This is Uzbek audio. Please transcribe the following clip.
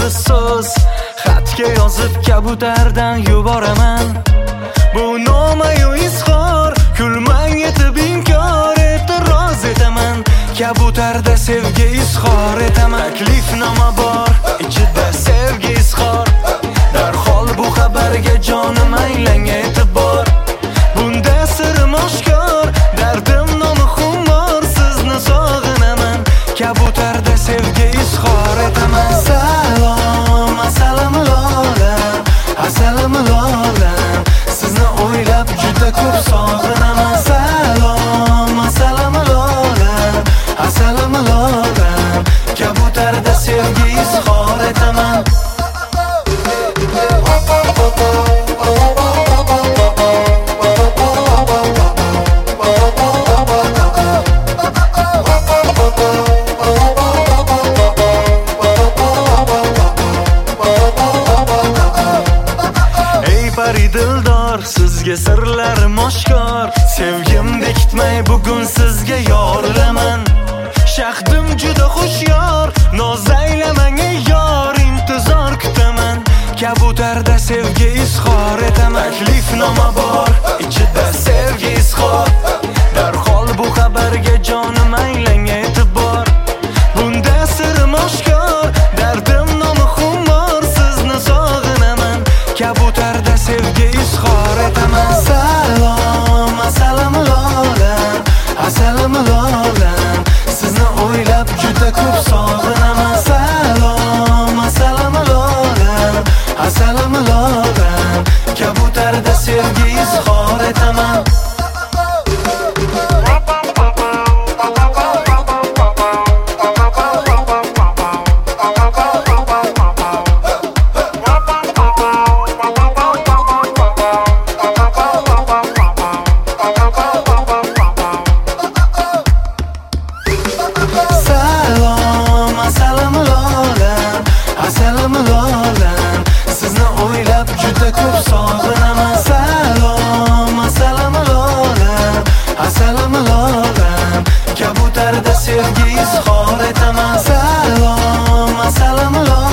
yolg'iz so'z xatga yozib kabutardan yuboraman. Bu nomayu izhor, kulmang yetib inkor e'tiroz etaman. Kabutarda sevgi izhor etaman. Taklifnoma bor, ichida sevgi izhor. Darhol bu xabarga jonim aylang e'tibor. Bunda sirim oshkor, dardim nomi xumor, sizni sog'inaman. Kabutarda sevgi izhor etaman. Salom, assalom lolam, assalom lolam, sizni o'ylab juda ko'p sog'inaman. Salom, assalom lolam, assalom lolam, kabutarda sevgi izhor etaman. Dildor, sizga sirlarim oshkor. Sevgim bekitmay bugun sizga yorilaman. Shahdim juda xushyor, noz aylamang ey yor, intizor kutaman. Kabutarda sevgi izhor etaman. Taklifnoma bor, ichida sevgi izhor. Darhol bu xabarga jonim aylang e'tibor. Bunda sirim oshkor, dardim nomi xumor, sizni sog'inaman. Kabutarda sevgi izhor etaman. Salom, assalom lolam, assalom lolam, sizni o'ylab juda ko'p sog'inaman. Salom, assalom lolam, assalom lolam, kabutarda sevgi izhor etaman. Salom, assalom lolam, assalom lolam, sizni o'ylab juda ko'p sog'inaman. Salom, assalom lolam, assalom lolam, kabutarda sevgi izhor etaman. Salom, assalom lolam.